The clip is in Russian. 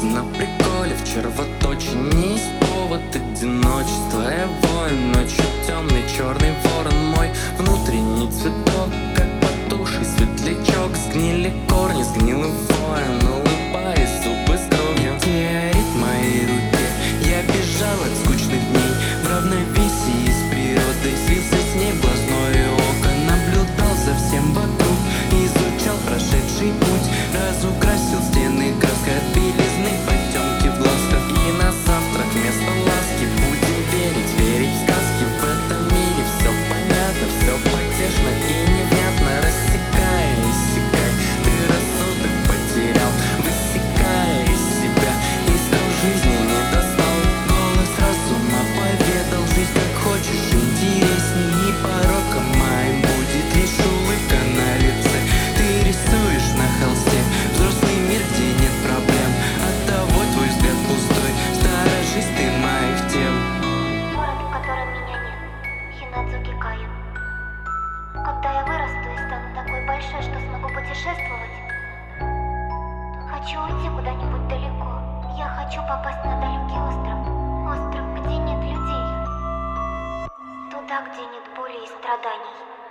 жизнь на приколе, в червоточине не есть повод одиночества. Я воин ночью, темный черный ворон мой, внутренний цветок, как потухший светлячок. Сгнили корни, сгнил и воин, улыбаясь, зубы с кровью. Метеорит в моей руке, я бежал от скучных дней в равновесии с природой, слился с ней в глазное око, наблюдал за всем вокруг, изучал прошедший путь, разукрасил стены краской от белизны, потемки в глазках. И на завтрак вместо ласки будем верить, верить в сказки. В этом мире все понятно, все потешно и невнятно. Рассекая, иссякай, ты рассудок потерял, высекая из себя, искал жизни, не достал. Голос разума поведал, жизнь как хочешь, интересней, и пороком моим будет лишь улыбка на лице. Ты рисуешь на холсте взрослый мир, где нет проблем, оттого твой взгляд пустой, сторожись ты моих тем. Город, в котором меня нет, Хинадзуки Каю. Когда я вырасту и стану такой большой, что смогу путешествовать, хочу уйти куда-нибудь далеко. Я хочу попасть на далекий остров. Остров, где нет людей. Туда, где нет боли и страданий.